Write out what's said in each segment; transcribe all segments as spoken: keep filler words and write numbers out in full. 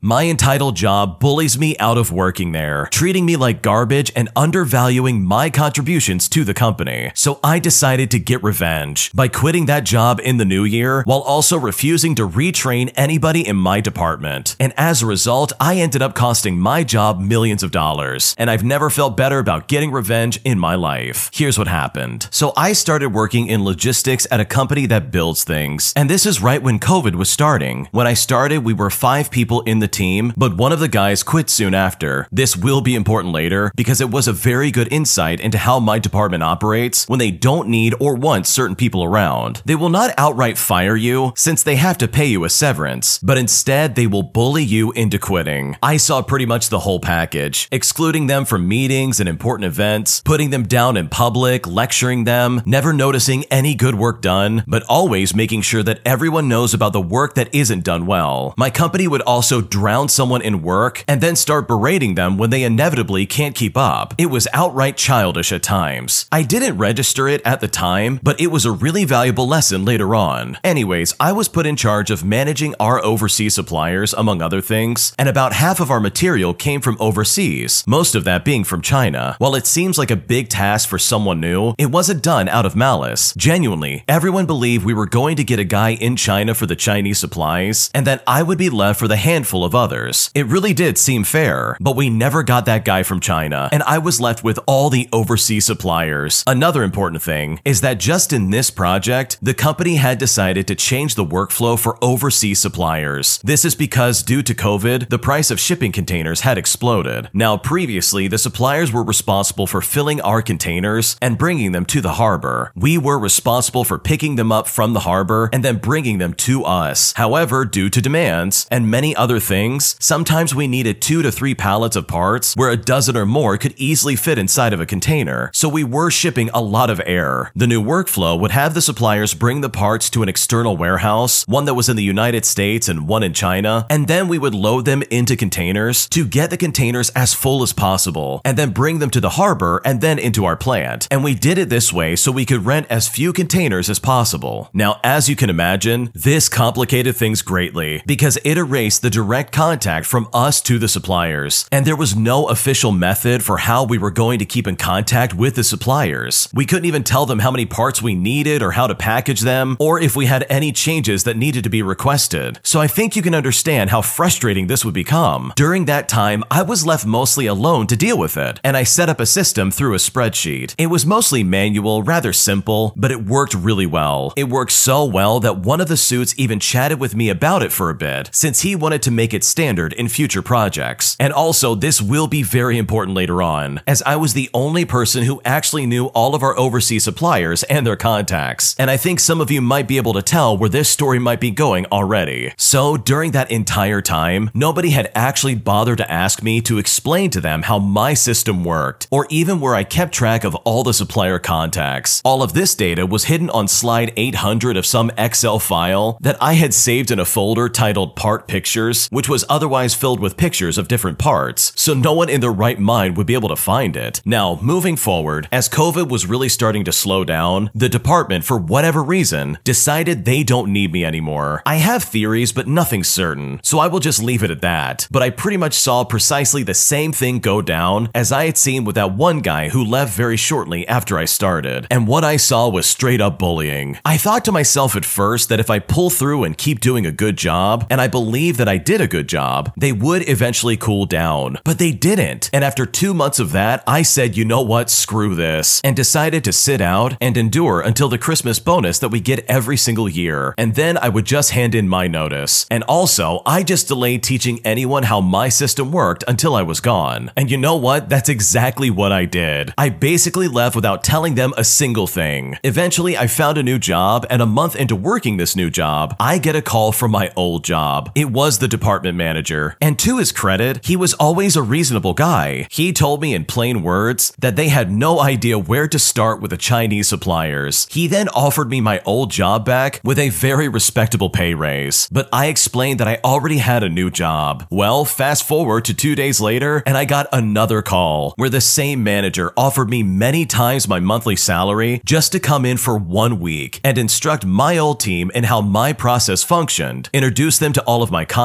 My entitled job bullies me out of working there, treating me like garbage and undervaluing my contributions to the company. So I decided to get revenge by quitting that job in the new year while also refusing to retrain anybody in my department. And as a result, I ended up costing my job millions of dollars, and I've never felt better about getting revenge in my life. Here's what happened. So I started working in logistics at a company that builds things, and this is right when COVID was starting. When I started, we were five people in the team, but one of the guys quit soon after. This will be important later because it was a very good insight into how my department operates when they don't need or want certain people around. They will not outright fire you since they have to pay you a severance, but instead they will bully you into quitting. I saw pretty much the whole package, excluding them from meetings and important events, putting them down in public, lecturing them, never noticing any good work done, but always making sure that everyone knows about the work that isn't done well. My company would also drown someone in work and then start berating them when they inevitably can't keep up. It was outright childish at times. I didn't register it at the time, but it was a really valuable lesson later on. Anyways, I was put in charge of managing our overseas suppliers, among other things, and about half of our material came from overseas, most of that being from China. While it seems like a big task for someone new, it wasn't done out of malice. Genuinely, everyone believed we were going to get a guy in China for the Chinese supplies, and that I would be left for the handful of others. It really did seem fair, but we never got that guy from China, and I was left with all the overseas suppliers. Another important thing is that just in this project, the company had decided to change the workflow for overseas suppliers. This is because due to COVID, the price of shipping containers had exploded. Now, previously, the suppliers were responsible for filling our containers and bringing them to the harbor. We were responsible for picking them up from the harbor and then bringing them to us. However, due to demands and many other things, sometimes we needed two to three pallets of parts where a dozen or more could easily fit inside of a container, so we were shipping a lot of air. The new workflow would have the suppliers bring the parts to an external warehouse, one that was in the United States and one in China, and then we would load them into containers to get the containers as full as possible, and then bring them to the harbor and then into our plant. And we did it this way so we could rent as few containers as possible. Now, as you can imagine, this complicated things greatly because it erased the direct contact from us to the suppliers, and there was no official method for how we were going to keep in contact with the suppliers. We couldn't even tell them how many parts we needed or how to package them, or if we had any changes that needed to be requested. So I think you can understand how frustrating this would become. During that time, I was left mostly alone to deal with it, and I set up a system through a spreadsheet. It was mostly manual, rather simple, but it worked really well. It worked so well that one of the suits even chatted with me about it for a bit, since he wanted to make it standard in future projects. And also, this will be very important later on, as I was the only person who actually knew all of our overseas suppliers and their contacts. And I think some of you might be able to tell where this story might be going already. So during that entire time, nobody had actually bothered to ask me to explain to them how my system worked, or even where I kept track of all the supplier contacts. All of this data was hidden on slide eight hundred of some Excel file that I had saved in a folder titled Part Pictures, which was otherwise filled with pictures of different parts, so no one in their right mind would be able to find it. Now, moving forward, as COVID was really starting to slow down, the department, for whatever reason, decided they don't need me anymore. I have theories, but nothing certain, so I will just leave it at that. But I pretty much saw precisely the same thing go down as I had seen with that one guy who left very shortly after I started. And what I saw was straight up bullying. I thought to myself at first that if I pull through and keep doing a good job, and I believe that I did a good job, they would eventually cool down. But they didn't. And after two months of that, I said, you know what, screw this, and decided to sit out and endure until the Christmas bonus that we get every single year. And then I would just hand in my notice. And also, I just delayed teaching anyone how my system worked until I was gone. And you know what? That's exactly what I did. I basically left without telling them a single thing. Eventually, I found a new job, and a month into working this new job, I get a call from my old job. It was the department manager. And to his credit, he was always a reasonable guy. He told me in plain words that they had no idea where to start with the Chinese suppliers. He then offered me my old job back with a very respectable pay raise, but I explained that I already had a new job. Well, fast forward to two days later, and I got another call where the same manager offered me many times my monthly salary just to come in for one week and instruct my old team in how my process functioned, introduce them to all of my contacts,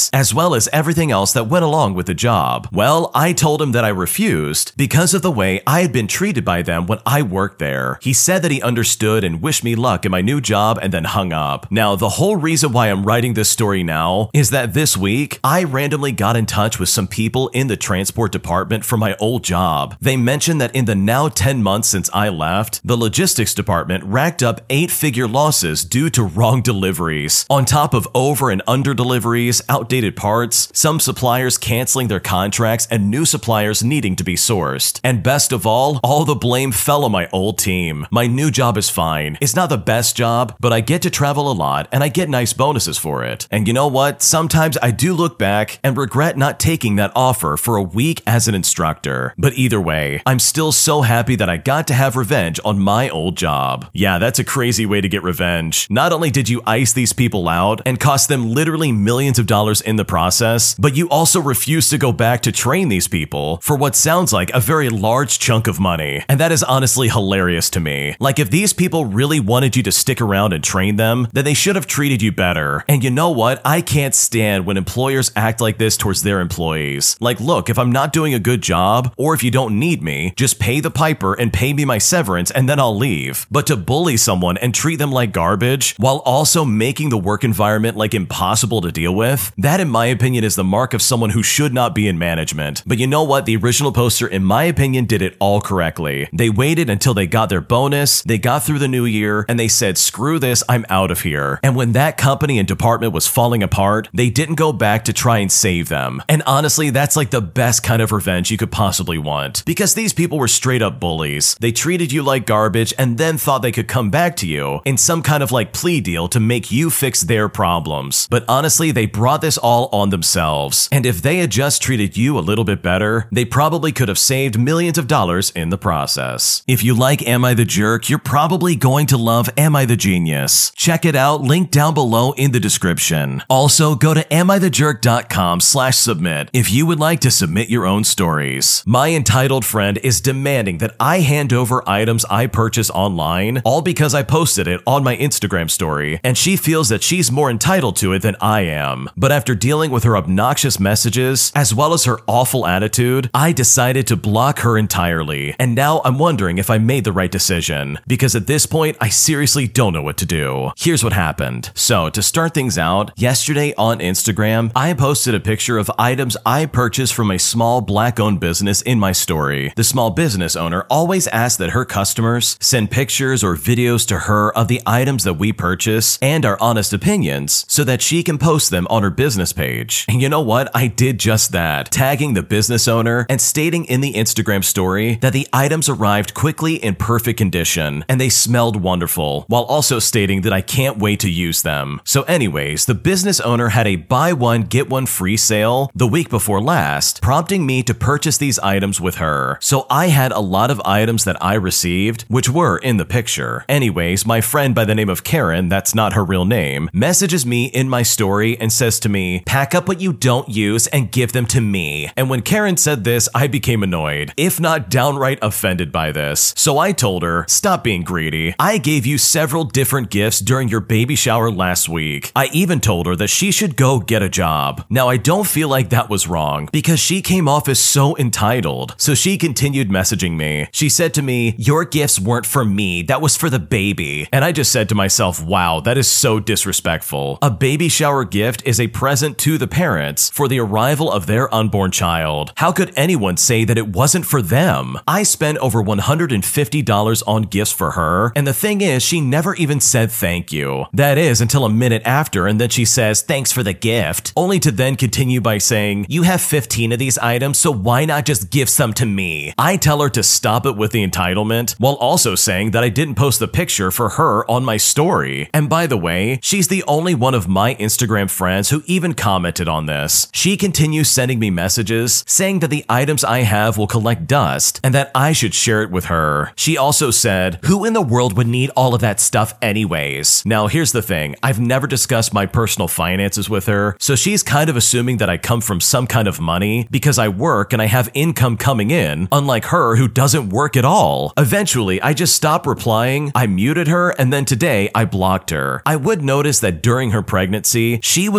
contracts, as well as everything else that went along with the job. Well, I told him that I refused because of the way I had been treated by them when I worked there. He said that he understood and wished me luck in my new job and then hung up. Now, the whole reason why I'm writing this story now is that this week, I randomly got in touch with some people in the transport department from my old job. They mentioned that in the now ten months since I left, the logistics department racked up eight-figure losses due to wrong deliveries, on top of over and under deliveries, outdated parts, some suppliers canceling their contracts, and new suppliers needing to be sourced. And best of all, all the blame fell on my old team. My new job is fine. It's not the best job, but I get to travel a lot and I get nice bonuses for it. And you know what? Sometimes I do look back and regret not taking that offer for a week as an instructor. But either way, I'm still so happy that I got to have revenge on my old job. Yeah, that's a crazy way to get revenge. Not only did you ice these people out and cost them literally millions of dollars in the process, but you also refused to go back to train these people for what sounds like a very large chunk of money. And that is honestly hilarious to me. Like, if these people really wanted you to stick around and train them, then they should have treated you better. And you know what? I can't stand when employers act like this towards their employees. Like, look, if I'm not doing a good job, or if you don't need me, just pay the piper and pay me my severance and then I'll leave. But to bully someone and treat them like garbage, while also making the work environment like impossible to deal with, that in my opinion is the mark of someone who should not be in management. But you know what? The original poster, in my opinion, did it all correctly. They waited until they got their bonus, they got through the new year, and they said, screw this, I'm out of here. And when that company and department was falling apart, they didn't go back to try and save them. And honestly, that's like the best kind of revenge you could possibly want. Because these people were straight up bullies. They treated you like garbage and then thought they could come back to you in some kind of like plea deal to make you fix their problems. But honestly, they brought this all on themselves. And if they had just treated you a little bit better, they probably could have saved millions of dollars in the process. If you like Am I the Jerk, you're probably going to love Am I the Genius. Check it out, link down below in the description. Also, go to am I the jerk dot com slash submit if you would like to submit your own stories. My entitled friend is demanding that I hand over items I purchase online, all because I posted it on my Instagram story, and she feels that she's more entitled to it than I am. But after dealing with her obnoxious messages, as well as her awful attitude, I decided to block her entirely. And now I'm wondering if I made the right decision, because at this point, I seriously don't know what to do. Here's what happened. So, to start things out, yesterday on Instagram, I posted a picture of items I purchased from a small black-owned business in my story. The small business owner always asks that her customers send pictures or videos to her of the items that we purchase and our honest opinions so that she can post them on her business page. And you know what? I did just that, tagging the business owner and stating in the Instagram story that the items arrived quickly in perfect condition and they smelled wonderful, while also stating that I can't wait to use them. So anyways, the business owner had a buy one get one free sale the week before last, prompting me to purchase these items with her. So I had a lot of items that I received, which were in the picture. Anyways, my friend by the name of Karen, that's not her real name, messages me in my story and says to me, pack up what you don't use and give them to me. And when Karen said this, I became annoyed, if not downright offended by this. So I told her, stop being greedy. I gave you several different gifts during your baby shower last week. I even told her that she should go get a job. Now, I don't feel like that was wrong because she came off as so entitled. So she continued messaging me. She said to me, your gifts weren't for me, that was for the baby. And I just said to myself, wow, that is so disrespectful. A baby shower gift is a present to the parents for the arrival of their unborn child. How could anyone say that it wasn't for them? I spent over one hundred fifty dollars on gifts for her, and the thing is, she never even said thank you. That is, until a minute after, and then she says, thanks for the gift, only to then continue by saying, you have fifteen of these items, so why not just give some to me? I tell her to stop it with the entitlement, while also saying that I didn't post the picture for her on my story. And by the way, she's the only one of my Instagram friends who even commented on this. She continues sending me messages saying that the items I have will collect dust and that I should share it with her. She also said, who in the world would need all of that stuff anyways? Now here's the thing, I've never discussed my personal finances with her, so she's kind of assuming that I come from some kind of money because I work and I have income coming in, unlike her who doesn't work at all. Eventually, I just stopped replying, I muted her, and then today I blocked her. I would notice that during her pregnancy, she was alluding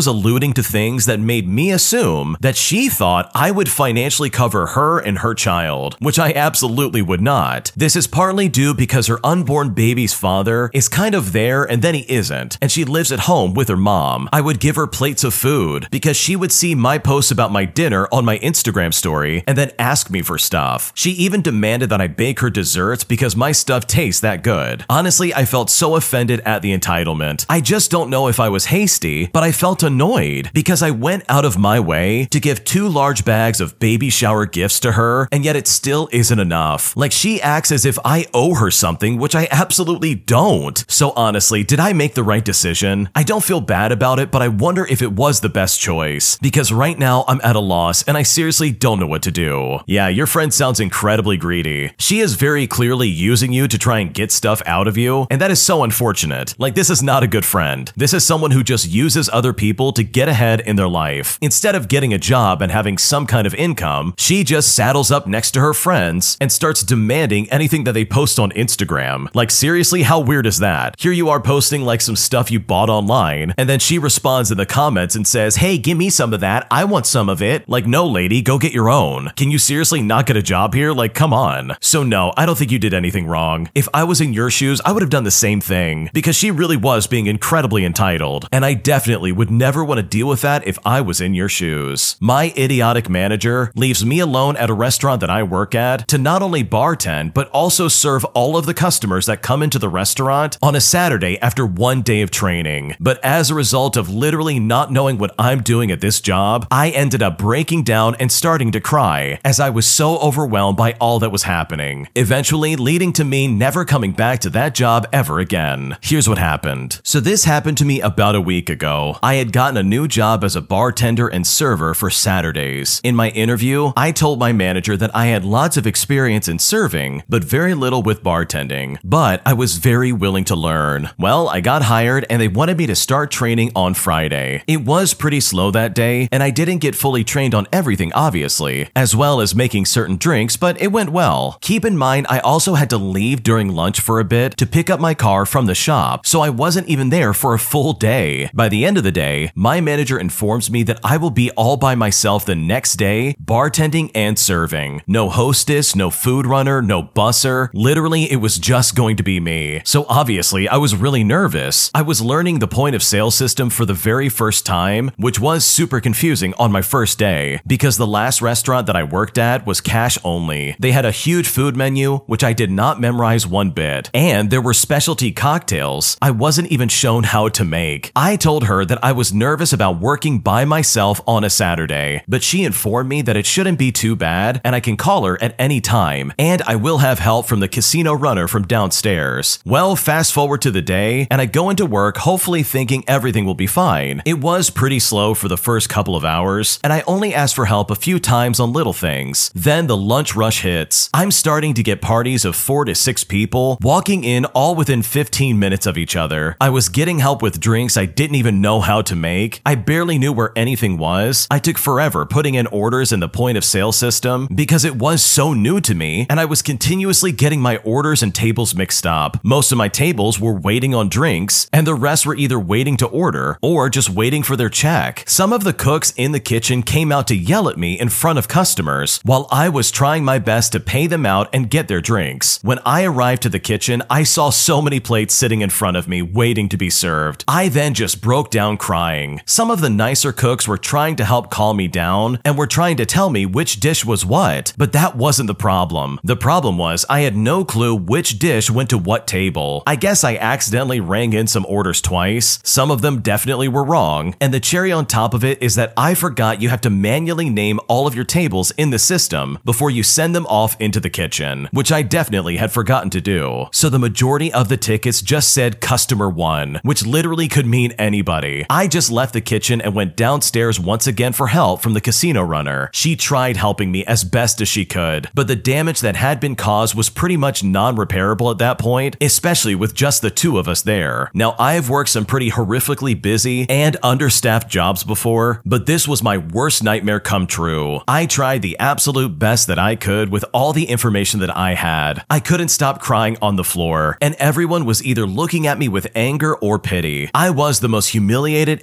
alluding to things that made me assume that she thought I would financially cover her and her child, which I absolutely would not. This is partly due because her unborn baby's father is kind of there and then he isn't, and she lives at home with her mom. I would give her plates of food because she would see my posts about my dinner on my Instagram story and then ask me for stuff. She even demanded that I bake her desserts because my stuff tastes that good. Honestly, I felt so offended at the entitlement. I just don't know if I was hasty, but I felt annoyed because I went out of my way to give two large bags of baby shower gifts to her, and yet it still isn't enough. Like, she acts as if I owe her something, which I absolutely don't. So honestly, did I make the right decision? I don't feel bad about it, but I wonder if it was the best choice, because right now I'm at a loss and I seriously don't know what to do. Yeah, your friend sounds incredibly greedy. She is very clearly using you to try and get stuff out of you, and that is so unfortunate. Like, this is not a good friend. This is someone who just uses other people to get ahead in their life. Instead of getting a job and having some kind of income, she just saddles up next to her friends and starts demanding anything that they post on Instagram. Like, seriously, how weird is that? Here you are posting like some stuff you bought online, and then she responds in the comments and says, "Hey, give me some of that. I want some of it." Like, no, lady, go get your own. Can you seriously not get a job here? Like, come on. So no, I don't think you did anything wrong. If I was in your shoes, I would have done the same thing, because she really was being incredibly entitled, and I definitely would never want to deal with that if I was in your shoes. My idiotic manager leaves me alone at a restaurant that I work at to not only bartend, but also serve all of the customers that come into the restaurant on a Saturday after one day of training. But as a result of literally not knowing what I'm doing at this job, I ended up breaking down and starting to cry as I was so overwhelmed by all that was happening, eventually leading to me never coming back to that job ever again. Here's what happened. So this happened to me about a week ago. I had gotten a new job as a bartender and server for Saturdays. In my interview, I told my manager that I had lots of experience in serving, but very little with bartending, but I was very willing to learn. Well, I got hired and they wanted me to start training on Friday. It was pretty slow that day, and I didn't get fully trained on everything, obviously, as well as making certain drinks, but it went well. Keep in mind, I also had to leave during lunch for a bit to pick up my car from the shop, so I wasn't even there for a full day. By the end of the day, my manager informs me that I will be all by myself the next day, bartending and serving. No hostess, no food runner, no busser. Literally, it was just going to be me. So obviously, I was really nervous. I was learning the point of sale system for the very first time, which was super confusing on my first day, because the last restaurant that I worked at was cash only. They had a huge food menu, which I did not memorize one bit, and there were specialty cocktails I wasn't even shown how to make. I told her that I was nervous about working by myself on a Saturday, but she informed me that it shouldn't be too bad and I can call her at any time, and I will have help from the casino runner from downstairs. Well, fast forward to the day, and I go into work hopefully thinking everything will be fine. It was pretty slow for the first couple of hours, and I only asked for help a few times on little things. Then the lunch rush hits. I'm starting to get parties of four to six people walking in all within fifteen minutes of each other. I was getting help with drinks I didn't even know how to make. I barely knew where anything was. I took forever putting in orders in the point of sale system because it was so new to me, and I was continuously getting my orders and tables mixed up. Most of my tables were waiting on drinks, and the rest were either waiting to order or just waiting for their check. Some of the cooks in the kitchen came out to yell at me in front of customers while I was trying my best to pay them out and get their drinks. When I arrived to the kitchen, I saw so many plates sitting in front of me waiting to be served. I then just broke down crying. Some of the nicer cooks were trying to help calm me down and were trying to tell me which dish was what, but that wasn't the problem. The problem was I had no clue which dish went to what table. I guess I accidentally rang in some orders twice. Some of them definitely were wrong, and the cherry on top of it is that I forgot you have to manually name all of your tables in the system before you send them off into the kitchen, which I definitely had forgotten to do. So the majority of the tickets just said customer one, which literally could mean anybody. I just left the kitchen and went downstairs once again for help from the casino runner. She tried helping me as best as she could, but the damage that had been caused was pretty much non-repairable at that point, especially with just the two of us there. Now, I've worked some pretty horrifically busy and understaffed jobs before, but this was my worst nightmare come true. I tried the absolute best that I could with all the information that I had. I couldn't stop crying on the floor, and everyone was either looking at me with anger or pity. I was the most humiliated and embarrassed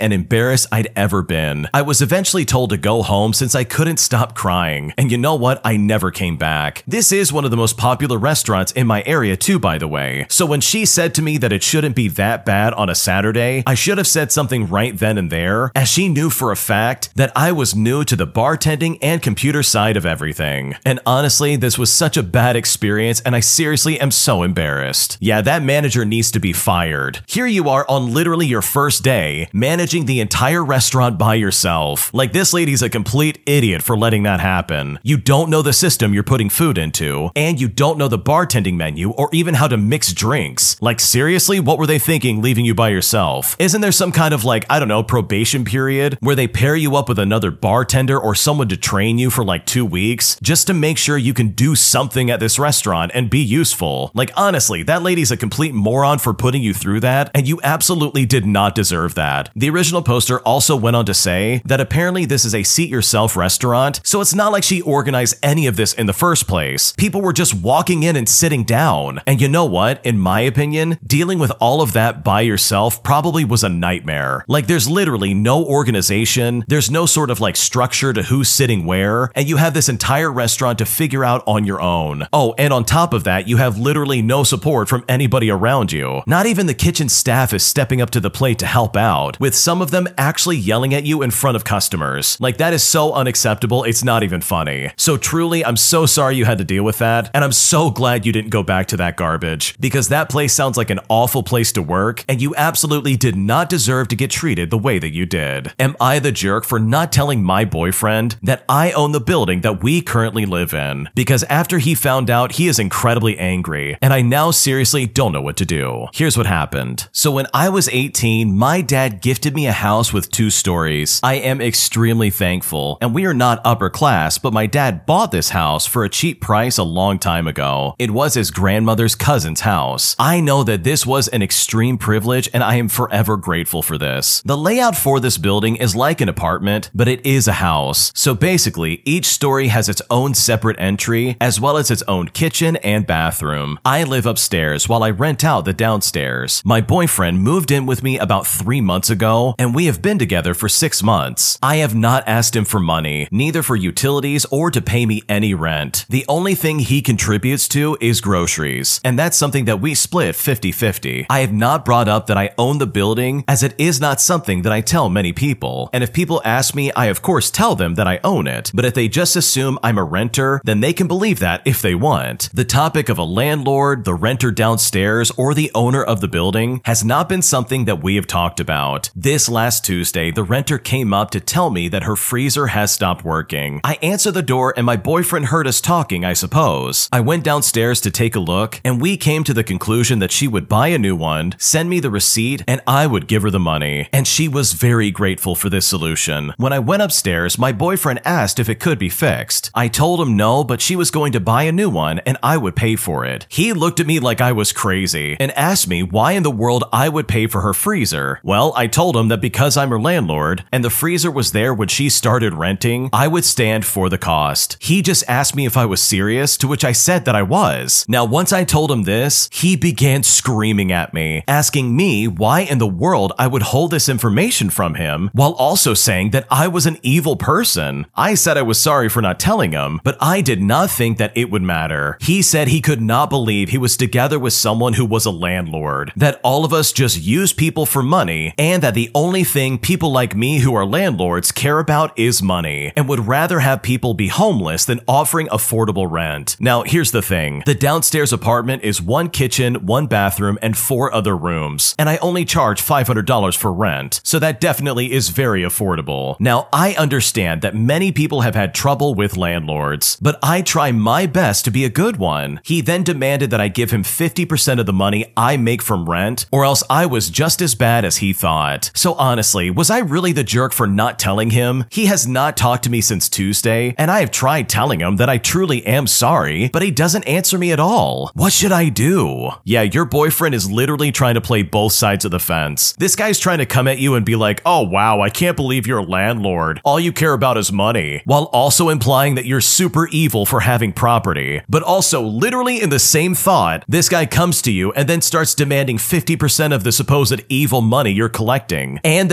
embarrassed I'd ever been. I was eventually told to go home since I couldn't stop crying. And you know what? I never came back. This is one of the most popular restaurants in my area too, by the way. So when she said to me that it shouldn't be that bad on a Saturday, I should have said something right then and there, as she knew for a fact that I was new to the bartending and computer side of everything. And honestly, this was such a bad experience and I seriously am so embarrassed. Yeah, that manager needs to be fired. Here you are on literally your first day, managing the entire restaurant by yourself. Like, this lady's a complete idiot for letting that happen. You don't know the system you're putting food into, and you don't know the bartending menu or even how to mix drinks. Like, seriously, what were they thinking leaving you by yourself? Isn't there some kind of, like, I don't know, probation period where they pair you up with another bartender or someone to train you for like two weeks just to make sure you can do something at this restaurant and be useful? Like, honestly, that lady's a complete moron for putting you through that, and you absolutely did not deserve that. The original poster also went on to say that apparently this is a seat-yourself restaurant, so it's not like she organized any of this in the first place. People were just walking in and sitting down. And you know what? In my opinion, dealing with all of that by yourself probably was a nightmare. Like, there's literally no organization, there's no sort of like structure to who's sitting where, and you have this entire restaurant to figure out on your own. Oh, and on top of that, you have literally no support from anybody around you. Not even the kitchen staff is stepping up to the plate to help out, with some of them actually yelling at you in front of customers. Like, that is so unacceptable, it's not even funny. So truly, I'm so sorry you had to deal with that, and I'm so glad you didn't go back to that garbage, because that place sounds like an awful place to work, and you absolutely did not deserve to get treated the way that you did. Am I the jerk for not telling my boyfriend that I own the building that we currently live in? Because after he found out, he is incredibly angry, and I now seriously don't know what to do. Here's what happened. So when I was eighteen, my dad gifted me a house with two stories. I am extremely thankful, and we are not upper class, but my dad bought this house for a cheap price a long time ago. It was his grandmother's cousin's house. I know that this was an extreme privilege, and I am forever grateful for this. The layout for this building is like an apartment, but it is a house. So basically, each story has its own separate entry, as well as its own kitchen and bathroom. I live upstairs while I rent out the downstairs. My boyfriend moved in with me about three months ago, and we have been together for six months. I have not asked him for money, neither for utilities or to pay me any rent. The only thing he contributes to is groceries, and that's something that we split fifty fifty. I have not brought up that I own the building, as it is not something that I tell many people. And if people ask me, I of course tell them that I own it, but if they just assume I'm a renter, then they can believe that if they want. The topic of a landlord, the renter downstairs, or the owner of the building has not been something that we have talked about. This last Tuesday, the renter came up to tell me that her freezer has stopped working. I answered the door and my boyfriend heard us talking, I suppose. I went downstairs to take a look, and we came to the conclusion that she would buy a new one, send me the receipt, and I would give her the money. And she was very grateful for this solution. When I went upstairs, my boyfriend asked if it could be fixed. I told him no, but she was going to buy a new one and I would pay for it. He looked at me like I was crazy and asked me why in the world I would pay for her freezer. Well, I told him that because I'm her landlord and the freezer was there when she started renting, I would stand for the cost. He just asked me if I was serious, to which I said that I was. Now, once I told him this, he began screaming at me, asking me why in the world I would hold this information from him, while also saying that I was an evil person. I said I was sorry for not telling him, but I did not think that it would matter. He said he could not believe he was together with someone who was a landlord, that all of us just use people for money, and that the only thing people like me who are landlords care about is money, and would rather have people be homeless than offering affordable rent. Now, here's the thing. The downstairs apartment is one kitchen, one bathroom, and four other rooms, and I only charge five hundred dollars for rent, so that definitely is very affordable. Now, I understand that many people have had trouble with landlords, but I try my best to be a good one. He then demanded that I give him fifty percent of the money I make from rent, or else I was just as bad as he thought. So honestly, was I really the jerk for not telling him? He has not talked to me since Tuesday, and I have tried telling him that I truly am sorry, but he doesn't answer me at all. What should I do? Yeah, your boyfriend is literally trying to play both sides of the fence. This guy's trying to come at you and be like, oh wow, I can't believe you're a landlord. All you care about is money, while also implying that you're super evil for having property. But also, literally in the same thought, this guy comes to you and then starts demanding fifty percent of the supposed evil money you're collecting, and that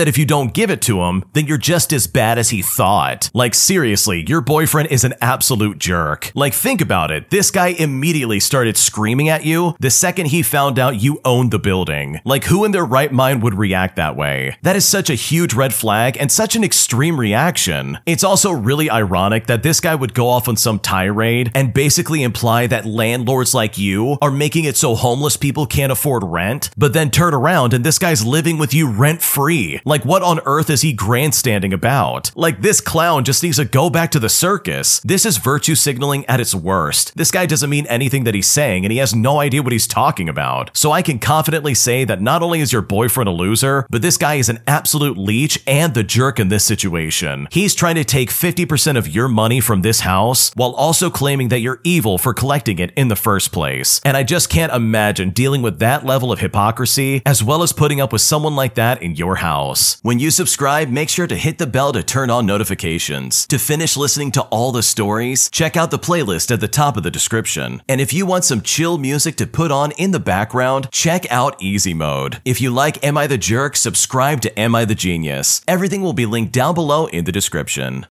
that if you don't give it to him, then you're just as bad as he thought. Like seriously, your boyfriend is an absolute jerk. Like think about it, this guy immediately started screaming at you the second he found out you owned the building. Like who in their right mind would react that way? That is such a huge red flag and such an extreme reaction. It's also really ironic that this guy would go off on some tirade and basically imply that landlords like you are making it so homeless people can't afford rent, but then turn around and this guy's living with you rent-free. Like what on earth is he grandstanding about? Like this clown just needs to go back to the circus. This is virtue signaling at its worst. This guy doesn't mean anything that he's saying and he has no idea what he's talking about. So I can confidently say that not only is your boyfriend a loser, but this guy is an absolute leech and the jerk in this situation. He's trying to take fifty percent of your money from this house while also claiming that you're evil for collecting it in the first place. And I just can't imagine dealing with that level of hypocrisy as well as putting up with someone like that in your house. When you subscribe, make sure to hit the bell to turn on notifications. To finish listening to all the stories, check out the playlist at the top of the description. And if you want some chill music to put on in the background, check out Easy Mode. If you like Am I the Jerk, subscribe to Am I the Genius. Everything will be linked down below in the description.